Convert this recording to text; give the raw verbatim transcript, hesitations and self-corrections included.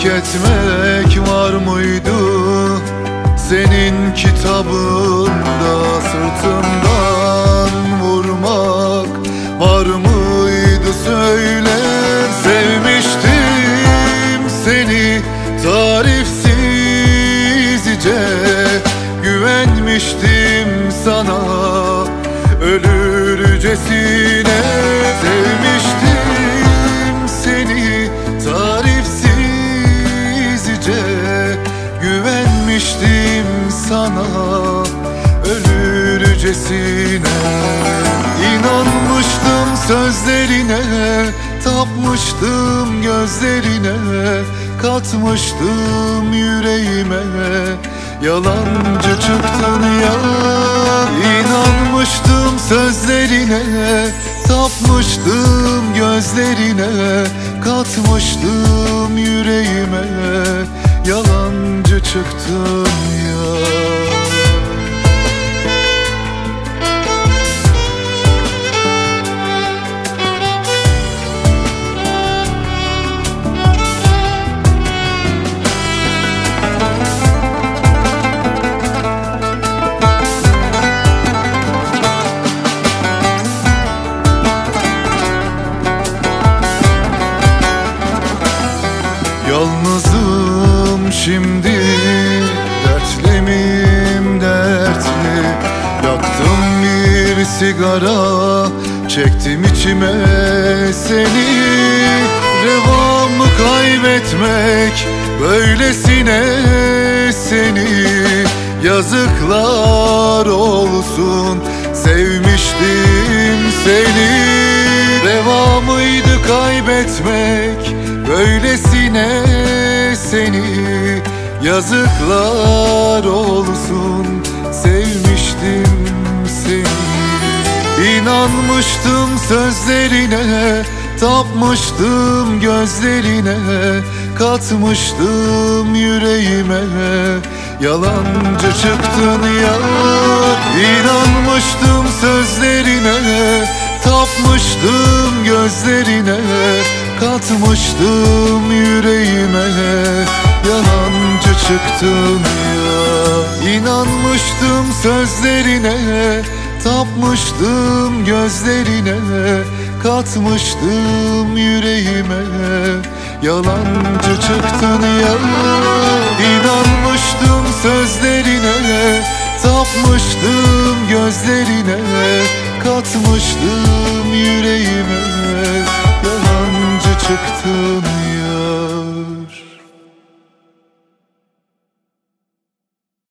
terk etmek var mıydı senin kitabında? Sırtımdan vurmak var mıydı söyle. Sevmiştim seni tarifsizce, güvenmiştim sana ölürcesine. Sevmiştim seni tarifsizce, güvenmiştim sana ölürcesine. İnanmıştım sözlerine, tapmıştım gözlerine, katmıştım yüreğime, yalancı çıktın ya. İnanmıştım sözlerine, tapmıştım gözlerine, katmıştım yüreğime, yalancı çıktın ya. Yalnızım şimdi, dertlemim dertli. Yaktım bir sigara, çektim içime seni. Reva mı kaybetmek böylesine seni? Yazıklar olsun, sevmiştim seni. Reva mıydı kaybetmek böylesine seni? Yazıklar olsun, sevmiştim seni. İnanmıştım sözlerine, tapmıştım gözlerine, katmıştım yüreğime, yalancı çıktın ya. İnanmıştım sözlerine, tapmıştım gözlerine, katmıştım yüreğime, yalancı çıktın ya. İnanmıştım sözlerine, tapmıştım gözlerine, katmıştım yüreğime, yalancı çıktın ya. İnanmıştım sözlerine, tapmıştım gözlerine, katmıştım